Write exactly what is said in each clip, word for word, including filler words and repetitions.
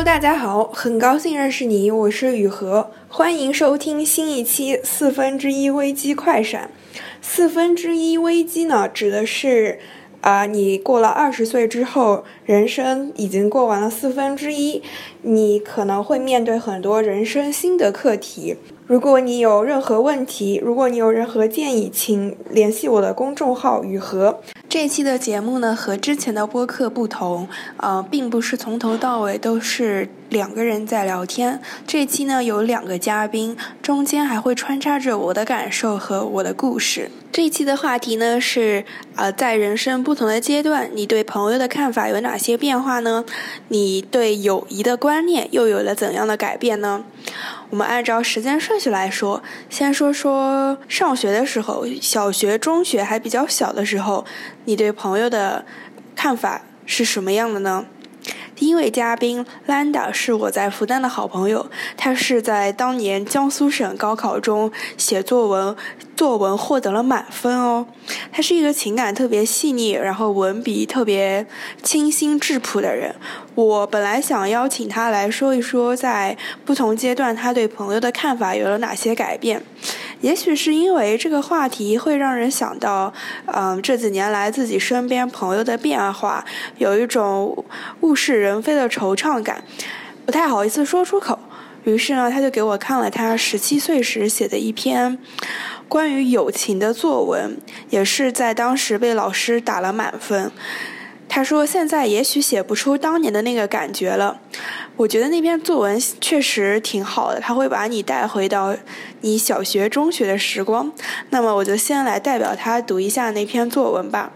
大家好，很高兴认识你，我是雨禾，欢迎收听新一期四分之一危机快闪。四分之一危机呢，指的是啊、呃，你过了二十岁之后，人生已经过完了四分之一，你可能会面对很多人生新的课题。如果你有任何问题，如果你有任何建议，请联系我的公众号雨禾。这一期的节目呢，和之前的播客不同，呃，并不是从头到尾都是两个人在聊天。这一期呢，有两个嘉宾，中间还会穿插着我的感受和我的故事。这一期的话题呢是，呃，在人生不同的阶段，你对朋友的看法有哪些变化呢？你对友谊的观念又有了怎样的改变呢？我们按照时间顺序来说，先说说上学的时候，小学、中学还比较小的时候，你对朋友的看法是什么样的呢？第一位嘉宾兰达是我在复旦的好朋友，他是在当年江苏省高考中写作文，作文获得了满分哦。他是一个情感特别细腻，然后文笔特别清新质朴的人。我本来想邀请他来说一说，在不同阶段他对朋友的看法有了哪些改变。也许是因为这个话题会让人想到，嗯，这几年来自己身边朋友的变化，有一种物是人非的惆怅感，不太好意思说出口。于是呢，他就给我看了他十七岁时写的一篇关于友情的作文，也是在当时被老师打了满分。他说现在也许写不出当年的那个感觉了。我觉得那篇作文确实挺好的，他会把你带回到你小学中学的时光。那么我就先来代表他读一下那篇作文吧。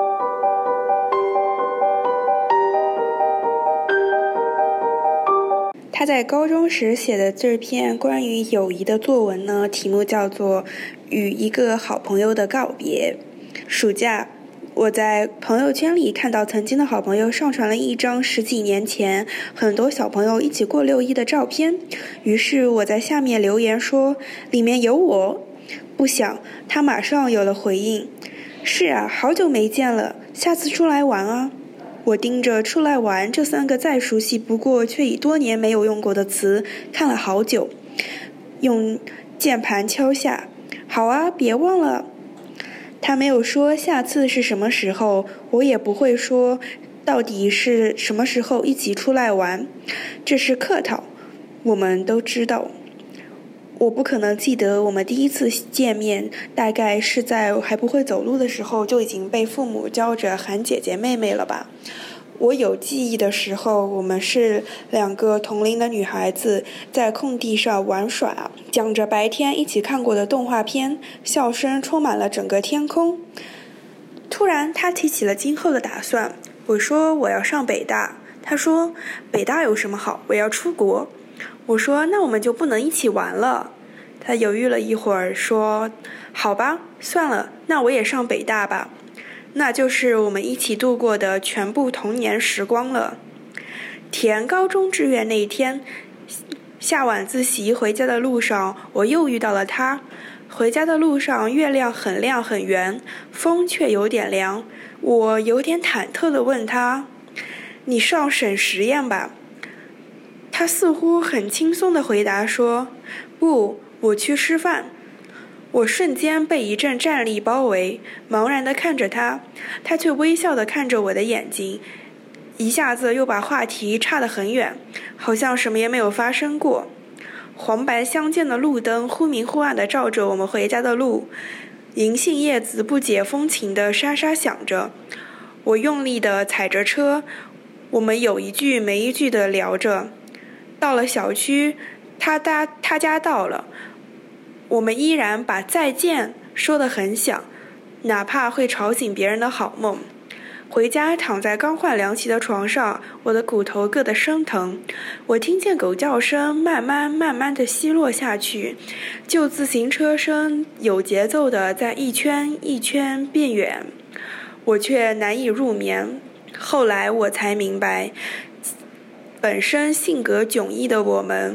他在高中时写的这篇关于友谊的作文呢，题目叫做《与一个好朋友的告别》。暑假我在朋友圈里看到曾经的好朋友上传了一张十几年前很多小朋友一起过六一的照片，于是我在下面留言说里面有我。不想他马上有了回应，是啊，好久没见了，下次出来玩啊。我盯着出来玩这三个再熟悉不过却已多年没有用过的词看了好久，用键盘敲下，好啊，别忘了。他没有说下次是什么时候，我也不会说到底是什么时候一起出来玩，这是客套，我们都知道。我不可能记得我们第一次见面，大概是在我还不会走路的时候就已经被父母教着喊姐姐妹妹了吧。我有记忆的时候，我们是两个同龄的女孩子在空地上玩耍，讲着白天一起看过的动画片，笑声充满了整个天空。突然他提起了今后的打算，我说我要上北大，他说北大有什么好，我要出国。我说那我们就不能一起玩了。他犹豫了一会儿说好吧，算了，那我也上北大吧。那就是我们一起度过的全部童年时光了。填高中志愿那一天，下晚自习回家的路上，我又遇到了他。回家的路上，月亮很亮很圆，风却有点凉。我有点忐忑地问他，你上省实验吧？他似乎很轻松地回答说，不，我去师范。我瞬间被一阵战栗包围，茫然地看着他，他却微笑地看着我的眼睛，一下子又把话题岔得很远，好像什么也没有发生过。黄白相间的路灯忽明忽暗地照着我们回家的路，银杏叶子不解风情地沙沙响着。我用力地踩着车，我们有一句没一句地聊着。到了小区，他家他家到了，我们依然把再见说得很响，哪怕会吵醒别人的好梦。回家躺在刚换凉席的床上，我的骨头硌得生疼。我听见狗叫声慢慢慢慢地稀落下去，旧自行车声有节奏地在一圈一圈变远，我却难以入眠。后来我才明白，本身性格迥异的我们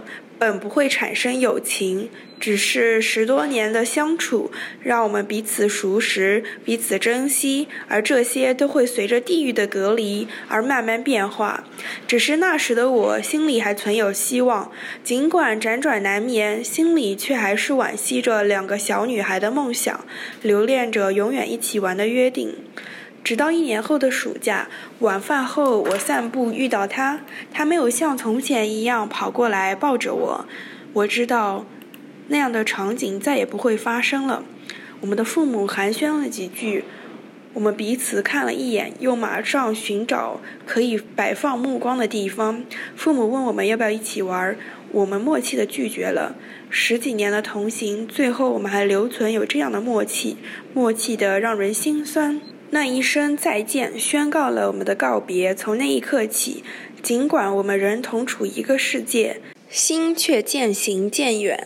本不会产生友情，只是十多年的相处让我们彼此熟识，彼此珍惜，而这些都会随着地域的隔离而慢慢变化。只是那时的我心里还存有希望，尽管辗转难眠，心里却还是惋惜着两个小女孩的梦想，留恋着永远一起玩的约定。直到一年后的暑假，晚饭后我散步遇到他，他没有像从前一样跑过来抱着我。我知道那样的场景再也不会发生了。我们的父母寒暄了几句，我们彼此看了一眼，又马上寻找可以摆放目光的地方。父母问我们要不要一起玩，我们默契地拒绝了。十几年的同行，最后我们还留存有这样的默契，默契的让人心酸。那一声再见宣告了我们的告别。从那一刻起，尽管我们仍同处一个世界，心却渐行渐远。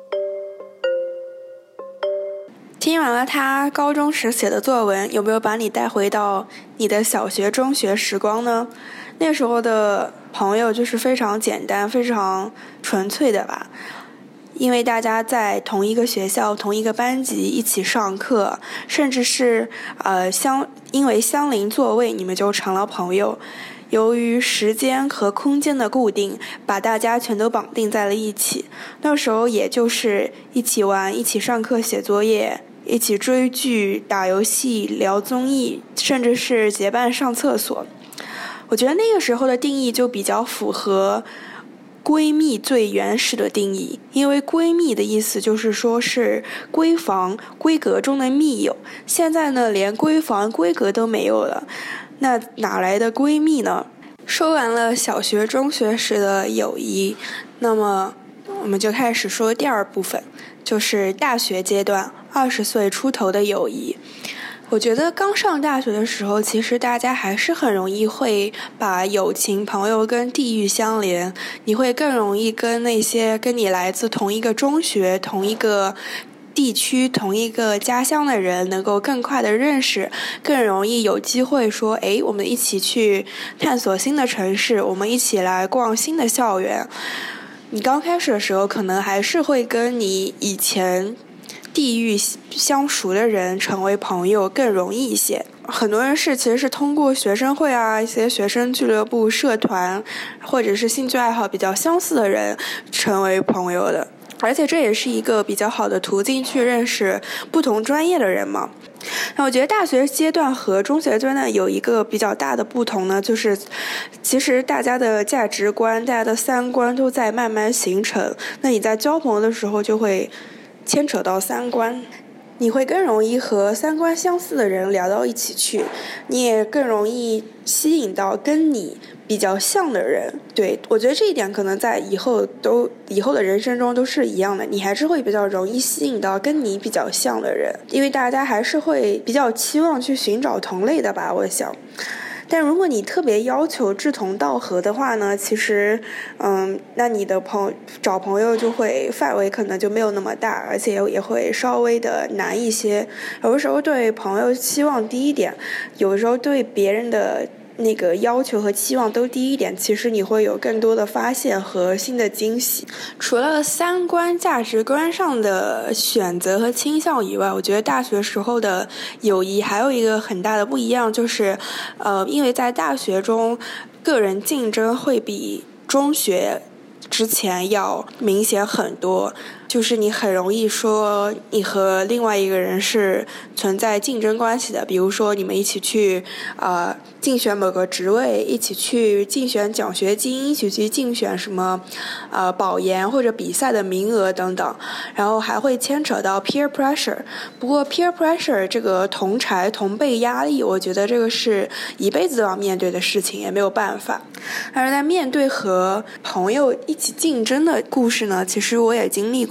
听完了他高中时写的作文，有没有把你带回到你的小学中学时光呢？那时候的朋友就是非常简单非常纯粹的吧，因为大家在同一个学校同一个班级一起上课，甚至是呃相因为相邻座位你们就成了朋友。由于时间和空间的固定，把大家全都绑定在了一起。那时候也就是一起玩，一起上课写作业，一起追剧打游戏聊综艺，甚至是结伴上厕所。我觉得那个时候的定义就比较符合闺蜜最原始的定义，因为闺蜜的意思就是说是闺房闺阁中的密友，现在呢连闺房闺阁都没有了，那哪来的闺蜜呢？说完了小学中学时的友谊，那么我们就开始说第二部分，就是大学阶段二十岁出头的友谊。我觉得刚上大学的时候，其实大家还是很容易会把友情朋友跟地域相连，你会更容易跟那些跟你来自同一个中学同一个地区同一个家乡的人能够更快的认识，更容易有机会说诶，我们一起去探索新的城市，我们一起来逛新的校园。你刚开始的时候可能还是会跟你以前地域相熟的人成为朋友更容易一些。很多人是其实是通过学生会啊，一些学生俱乐部社团或者是兴趣爱好比较相似的人成为朋友的，而且这也是一个比较好的途径去认识不同专业的人嘛。那我觉得大学阶段和中学阶段有一个比较大的不同呢，就是其实大家的价值观大家的三观都在慢慢形成，那你在交朋友的时候就会牵扯到三观，你会更容易和三观相似的人聊到一起去，你也更容易吸引到跟你比较像的人。对，我觉得这一点可能在以后都以后的人生中都是一样的，你还是会比较容易吸引到跟你比较像的人，因为大家还是会比较期望去寻找同类的吧，我想。但如果你特别要求志同道合的话呢，其实嗯，那你的朋找朋友就会范围可能就没有那么大，而且也会稍微的难一些。有的时候对朋友期望低一点，有的时候对别人的那个要求和期望都低一点，其实你会有更多的发现和新的惊喜。除了三观价值观上的选择和倾向以外，我觉得大学时候的友谊还有一个很大的不一样，就是呃，因为在大学中个人竞争会比中学之前要明显很多，就是你很容易说你和另外一个人是存在竞争关系的，比如说你们一起去呃竞选某个职位，一起去竞选奖学金，一起去竞选什么呃保研或者比赛的名额等等，然后还会牵扯到 peer pressure。 不过 peer pressure 这个同儕同辈压力，我觉得这个是一辈子都要面对的事情，也没有办法。而在面对和朋友一起竞争的故事呢，其实我也经历过。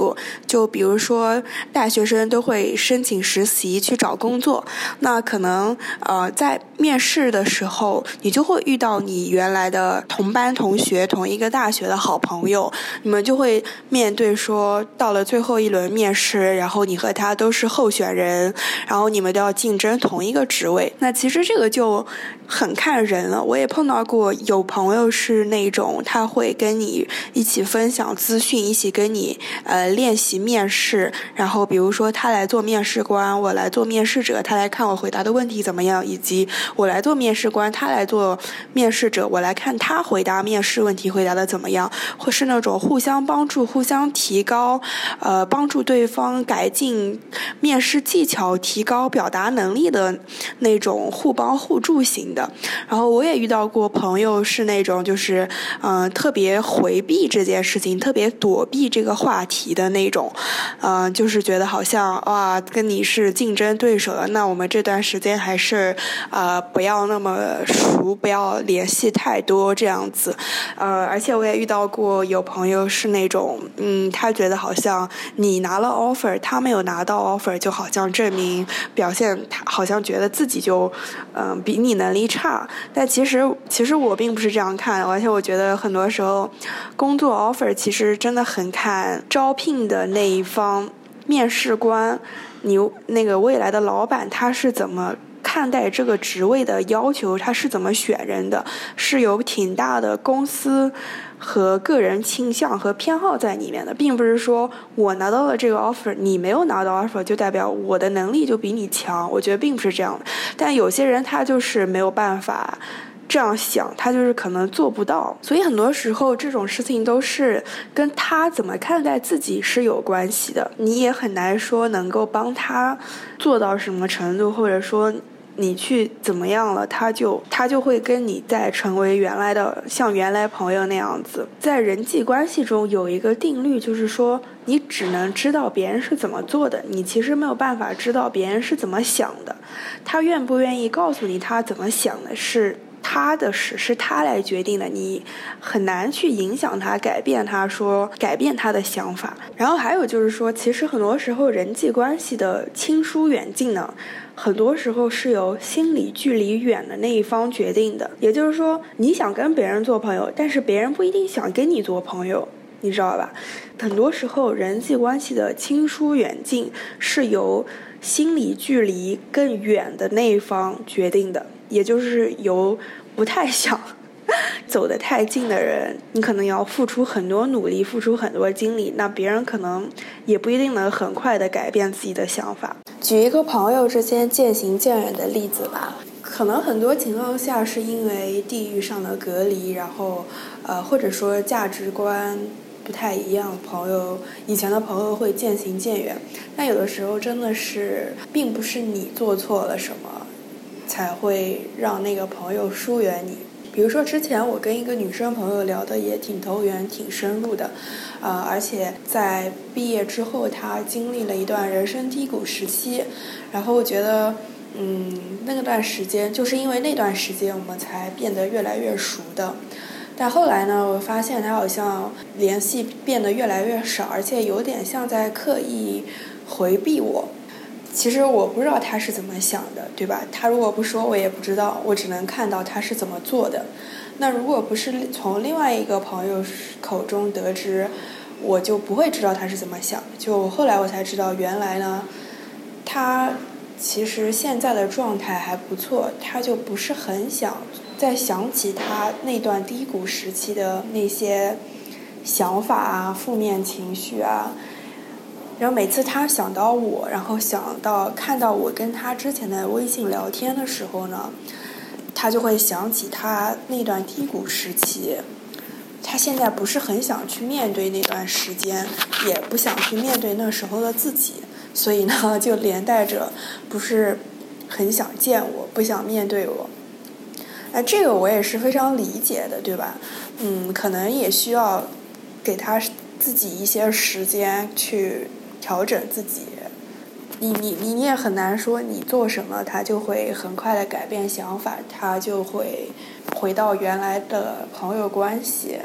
过，就比如说大学生都会申请实习去找工作，那可能呃在面试的时候，你就会遇到你原来的同班同学、同一个大学的好朋友，你们就会面对说到了最后一轮面试，然后你和他都是候选人，然后你们都要竞争同一个职位。那其实这个就很看人了，我也碰到过有朋友是那种他会跟你一起分享资讯，一起跟你呃练习面试，然后比如说他来做面试官，我来做面试者，他来看我回答的问题怎么样，以及我来做面试官，他来做面试者，我来看他回答面试问题回答的怎么样，或是那种互相帮助、互相提高，呃，帮助对方改进面试技巧、提高表达能力的那种互帮互助型的。然后我也遇到过朋友是那种就是嗯、呃、特别回避这件事情，特别躲避这个话题的那种，嗯、呃、就是觉得好像哇跟你是竞争对手了，那我们这段时间还是呃不要那么熟，不要联系太多这样子。呃而且我也遇到过有朋友是那种嗯他觉得好像你拿了 offer 他没有拿到 offer 就好像证明表现他好像觉得自己就嗯、呃、比你能力差，但其实其实我并不是这样看，而且我觉得很多时候工作 offer 其实真的很看招聘的那一方面试官，你那个未来的老板他是怎么看待这个职位的要求，他是怎么选人的，是有挺大的公司和个人倾向和偏好在里面的，并不是说我拿到了这个 offer 你没有拿到 offer 就代表我的能力就比你强，我觉得并不是这样的。但有些人他就是没有办法这样想，他就是可能做不到，所以很多时候这种事情都是跟他怎么看待自己是有关系的，你也很难说能够帮他做到什么程度，或者说你去怎么样了，他就他就会跟你再成为原来的像原来朋友那样子。在人际关系中有一个定律，就是说你只能知道别人是怎么做的，你其实没有办法知道别人是怎么想的，他愿不愿意告诉你他怎么想的是他的事，是他来决定的，你很难去影响他，改变他，说改变他的想法。然后还有就是说，其实很多时候人际关系的亲疏远近呢，很多时候是由心理距离远的那一方决定的。也就是说，你想跟别人做朋友，但是别人不一定想跟你做朋友，你知道吧？很多时候人际关系的亲疏远近是由心理距离更远的那一方决定的，也就是由不太想走得太近的人，你可能要付出很多努力，付出很多精力，那别人可能也不一定能很快的改变自己的想法。举一个朋友之间渐行渐远的例子吧，可能很多情况下是因为地域上的隔离，然后呃或者说价值观不太一样，朋友以前的朋友会渐行渐远。但有的时候真的是并不是你做错了什么才会让那个朋友疏远你。比如说之前我跟一个女生朋友聊的也挺投缘挺深入的，呃，而且在毕业之后她经历了一段人生低谷时期，然后我觉得嗯，那段时间就是因为那段时间我们才变得越来越熟的。但后来呢，我发现他好像联系变得越来越少，而且有点像在刻意回避我。其实我不知道他是怎么想的，对吧？他如果不说，我也不知道，我只能看到他是怎么做的。那如果不是从另外一个朋友口中得知，我就不会知道他是怎么想的。就后来我才知道，原来呢，他其实现在的状态还不错，他就不是很想再想起他那段低谷时期的那些想法啊、负面情绪啊。然后每次他想到我，然后想到看到我跟他之前的微信聊天的时候呢，他就会想起他那段低谷时期。他现在不是很想去面对那段时间，也不想去面对那时候的自己，所以呢，就连带着不是很想见我，不想面对我。那这个我也是非常理解的，对吧？嗯，可能也需要给他自己一些时间去调整自己。你你你也很难说你做什么他就会很快的改变想法，他就会回到原来的朋友关系。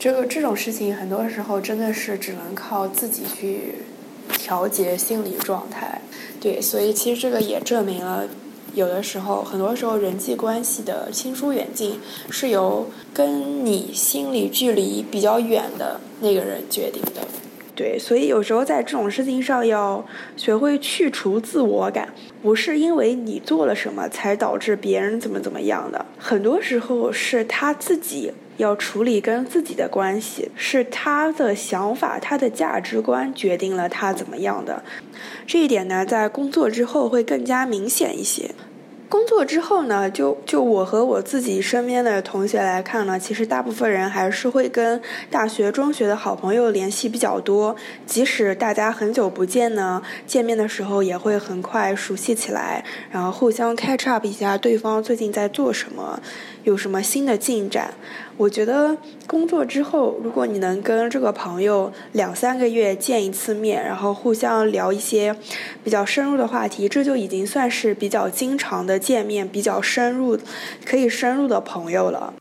这个这种事情很多时候真的是只能靠自己去调节心理状态。对，所以其实这个也证明了有的时候很多时候人际关系的亲疏远近是由跟你心理距离比较远的那个人决定的。对，所以有时候在这种事情上要学会去除自我感，不是因为你做了什么才导致别人怎么怎么样的，很多时候是他自己要处理跟自己的关系，是他的想法他的价值观决定了他怎么样的。这一点呢在工作之后会更加明显一些。工作之后呢，就就我和我自己身边的同学来看呢，其实大部分人还是会跟大学中学的好朋友联系比较多，即使大家很久不见呢，见面的时候也会很快熟悉起来，然后互相 catch up 一下对方最近在做什么，有什么新的进展。我觉得工作之后，如果你能跟这个朋友两三个月见一次面，然后互相聊一些比较深入的话题，这就已经算是比较经常的见面，比较深入可以深入的朋友了。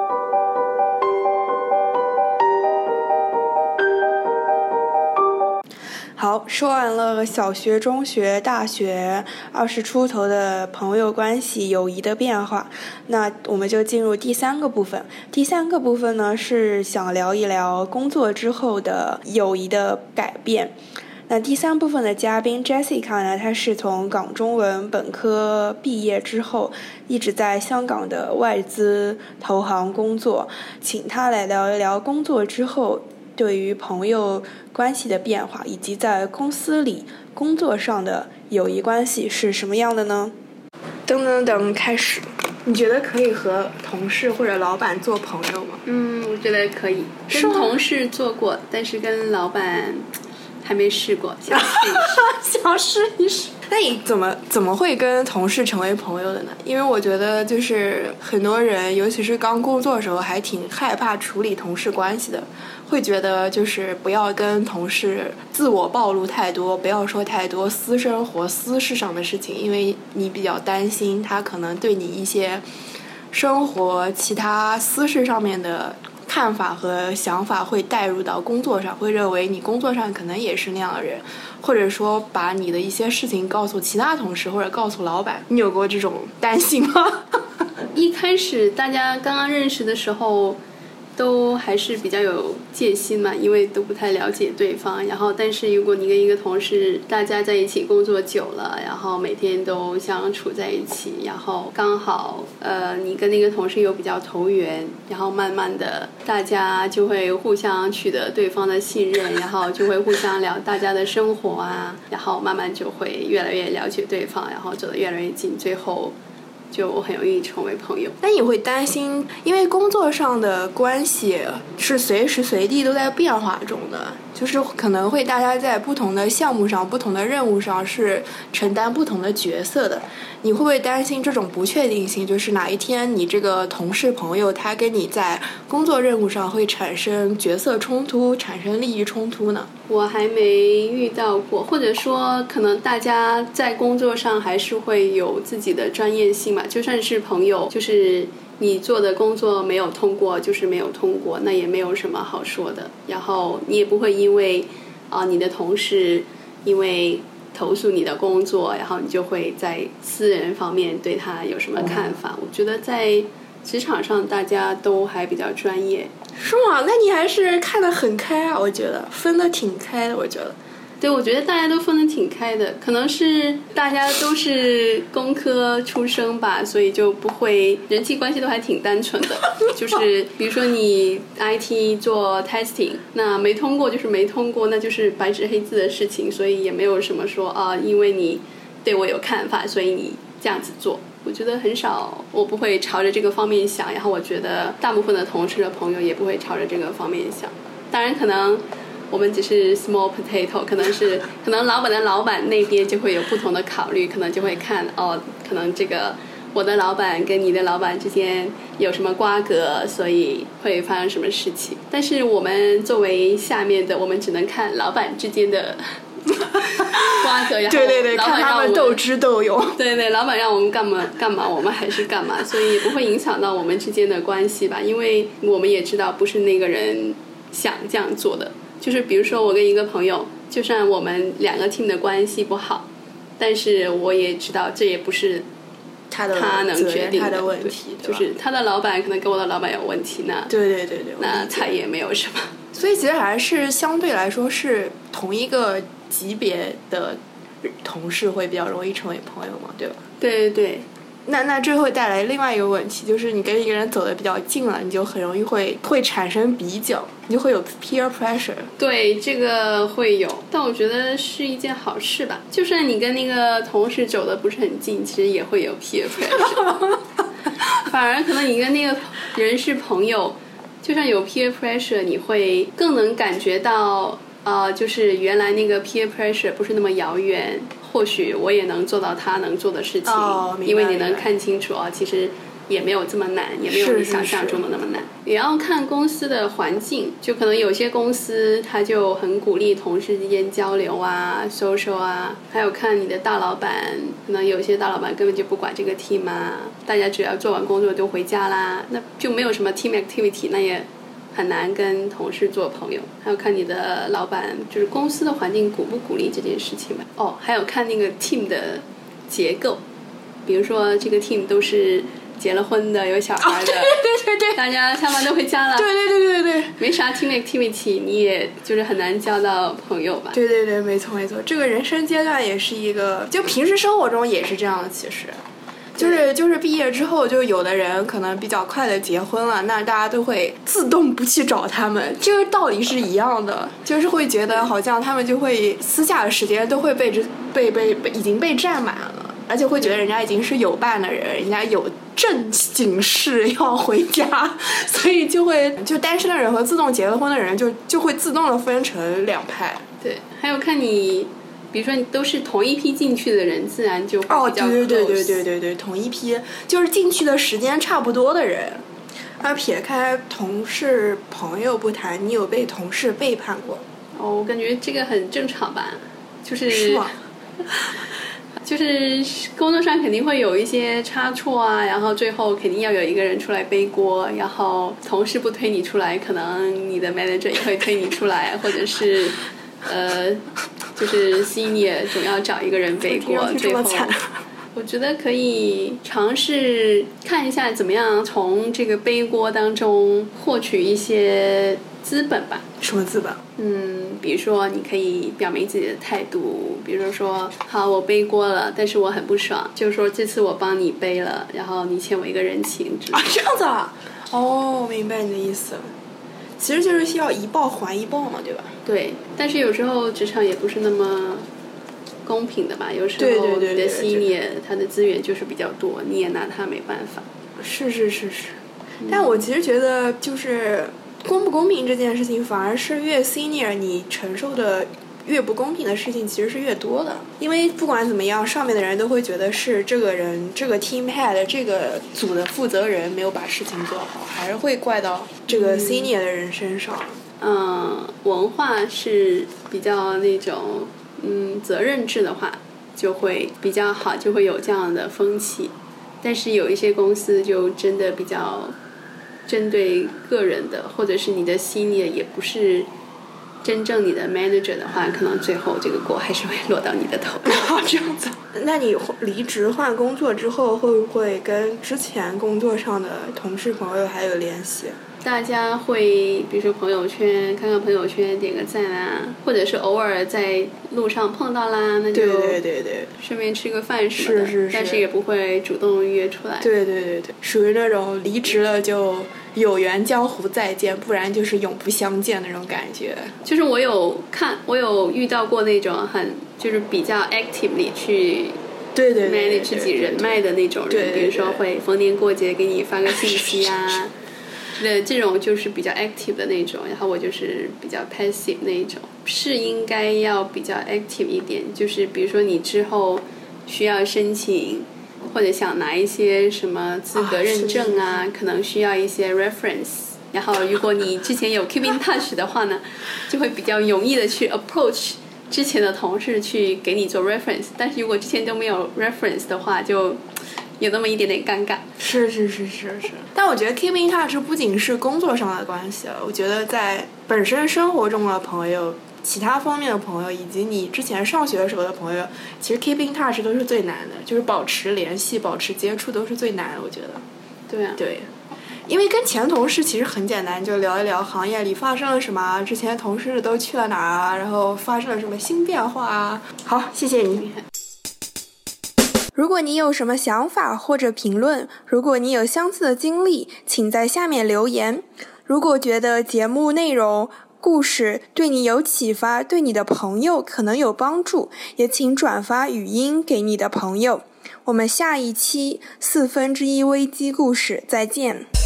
好，说完了小学、中学、大学二十出头的朋友关系、友谊的变化，那我们就进入第三个部分。第三个部分呢，是想聊一聊工作之后的友谊的改变。那第三部分的嘉宾 Jessica 呢，她是从港中文本科毕业之后，一直在香港的外资投行工作，请她来聊一聊工作之后对于朋友关系的变化，以及在公司里工作上的友谊关系是什么样的呢？噔噔噔，开始。你觉得可以和同事或者老板做朋友吗？ 嗯，我觉得可以。跟同事做过，但是跟老板还没试过，想试一试。 想试一试。那你怎么怎么会跟同事成为朋友的呢？因为我觉得就是很多人，尤其是刚工作的时候，还挺害怕处理同事关系的，会觉得就是不要跟同事自我暴露太多，不要说太多私生活、私事上的事情，因为你比较担心他可能对你一些生活其他私事上面的看法和想法会带入到工作上，会认为你工作上可能也是那样的人，或者说把你的一些事情告诉其他同事或者告诉老板。你有过这种担心吗？ 一开始大家刚刚认识的时候都还是比较有戒心嘛，因为都不太了解对方。然后但是如果你跟一个同事大家在一起工作久了，然后每天都相处在一起，然后刚好呃你跟那个同事有比较投缘，然后慢慢的大家就会互相取得对方的信任，然后就会互相聊大家的生活啊，然后慢慢就会越来越了解对方，然后走得越来越近，最后就很容易成为朋友。 那你会担心，因为工作上的关系是随时随地都在变化中的，就是可能会大家在不同的项目上、不同的任务上是承担不同的角色的。你会不会担心这种不确定性，就是哪一天你这个同事朋友他跟你在工作任务上会产生角色冲突、产生利益冲突呢？ 我还没遇到过，或者说可能大家在工作上还是会有自己的专业性嘛，就算是朋友，就是你做的工作没有通过就是没有通过，那也没有什么好说的。然后你也不会因为啊、呃、你的同事因为投诉你的工作，然后你就会在私人方面对他有什么看法。我觉得在职场上大家都还比较专业。 是吗？那你还是看得很开啊，我觉得分得挺开的。我觉得对，我觉得大家都分得挺开的，可能是大家都是工科出身吧，所以就不会人际关系都还挺单纯的。就是比如说你 I T 做 testing， 那没通过就是没通过，那就是白纸黑字的事情，所以也没有什么说啊，因为你对我有看法，所以你这样子做。我觉得很少，我不会朝着这个方面想，然后我觉得大部分的同事的朋友也不会朝着这个方面想。当然可能我们只是 small potato， 可能是可能老板的老板那边就会有不同的考虑，可能就会看哦，可能这个我的老板跟你的老板之间有什么瓜葛，所以会发生什么事情。但是我们作为下面的，我们只能看老板之间的瓜葛，然后对对对， 老板看他们斗智斗勇。 对对，老板让我们干嘛干嘛，我们还是干嘛，所以也不会影响到我们之间的关系吧，因为我们也知道不是那个人想这样做的。就是比如说我跟一个朋友，就算我们两个 team 的关系不好，但是我也知道这也不是他的他能决定他的问题， 就是他的老板可能跟我的老板有问题呢。 对对对对， 那他也没有什么。 所以其实还是相对来说是同一个级别的同事会比较容易成为朋友嘛，对吧？ 对对对。 那那这会带来另外一个问题，就是你跟一个人走得比较近了，你就很容易会会产生比较，你就会有 peer pressure。 对，这个会有，但我觉得是一件好事吧。就算你跟那个同事走得不是很近，其实也会有 peer pressure。反而可能你跟那个人是朋友，就算有 peer pressure， 你会更能感觉到，呃，就是原来那个 peer pressure 不是那么遥远。或许我也能做到他能做的事情， 哦、 因为你能看清楚啊，其实也没有这么难，也没有你想象中的那么难。是是是，也要看公司的环境，就可能有些公司他就很鼓励同事之间交流啊 social 啊，还有看你的大老板，可能有些大老板根本就不管这个 team 啊，大家只要做完工作就回家啦，那就没有什么 team activity， 那也很难跟同事做朋友。还有看你的老板，就是公司的环境鼓不鼓励这件事情吧。哦，还有看那个 team 的结构，比如说这个 team 都是结了婚的，有小孩的， 哦、对对对对， 大家下班都回家了， 对对对对对， 没啥 team activity， 你也就是很难交到朋友吧。 对对对，没错没错，这个人生阶段也是一个，就平时生活中也是这样的，其实。就是就是毕业之后，就有的人可能比较快的结婚了，那大家都会自动不去找他们，这个道理是一样的，就是会觉得好像他们就会私下的时间都会被被被被已经被占满了，而且会觉得人家已经是有伴的人，人家有正经事要回家，所以就会就单身的人和自动结了婚的人就就会自动的分成两派。 对，还有看你。比如说你都是同一批进去的人，自然就会比较 close。 哦，对对对对对对，同一批就是进去的时间差不多的人。而撇开同事朋友不谈，你有被同事背叛过？ 哦，我感觉这个很正常吧，就是是吗？ 就是工作上肯定会有一些差错啊，然后最后肯定要有一个人出来背锅，然后同事不推你出来，可能你的 manager 也会推你出来，或者是呃，就是 senior 总要找一个人背锅，最后我觉得可以尝试看一下怎么样从这个背锅当中获取一些资本吧。 什么资本？ 嗯，比如说你可以表明自己的态度，比如说好我背锅了，但是我很不爽，就是说这次我帮你背了，然后你欠我一个人情之类的。 啊，这样子啊？哦，明白你的意思。其实就是需要一报还一报嘛，对吧？ 对，但是有时候职场也不是那么公平的吧，有时候你的 senior 他的资源就是比较多，你也拿他没办法。 是是是是，嗯、但我其实觉得就是公不公平这件事情，反而是越 senior 你承受的越不公平的事情其实是越多的，因为不管怎么样，上面的人都会觉得是这个人这个 team head 这个组的负责人没有把事情做好，还是会怪到这个 senior 的人身上。 嗯，文化是比较那种嗯责任制的话就会比较好，就会有这样的风气。但是有一些公司就真的比较针对个人的，或者是你的 senior 也不是真正你的 manager 的话，可能最后这个锅还是会落到你的头上。 这样子。那你离职换工作之后，会不会跟之前工作上的同事朋友还有联系？ 大家会比如说朋友圈看看朋友圈点个赞啊，或者是偶尔在路上碰到啦，那就对对对对， 顺便吃个饭什么的， 是是是， 但是也不会主动约出来。 对对对对，属于那种离职了就有缘江湖再见，不然就是永不相见那种感觉。 就是我有看，我有遇到过那种很就是比较 actively 去对对 manage 自己人脉的那种人， 对对对对， 比如说会逢年过节给你发个信息啊。对，这种就是比较 active 的那种，然后我就是比较 passive 那一种，是应该要比较 active 一点，就是比如说你之后需要申请或者想拿一些什么资格认证啊， 啊可能需要一些 reference， 然后如果你之前有 keep in touch 的话呢，就会比较容易的去 approach 之前的同事去给你做 reference， 但是如果之前都没有 reference 的话，就有那么一点点尴尬。 是是是是是，但我觉得 keep in touch 不仅是工作上的关系了，我觉得在本身生活中的朋友、其他方面的朋友，以及你之前上学的时候的朋友，其实 keep in touch 都是最难的，就是保持联系、保持接触都是最难的，我觉得。 对啊。 对。因为跟前同事其实很简单，就聊一聊行业里发生了什么，之前同事都去了哪儿啊，然后发生了什么新变化啊。好，谢谢你。如果你有什么想法或者评论，如果你有相似的经历，请在下面留言。如果觉得节目内容、故事对你有启发，对你的朋友可能有帮助，也请转发语音给你的朋友。我们下一期四分之一危机故事再见。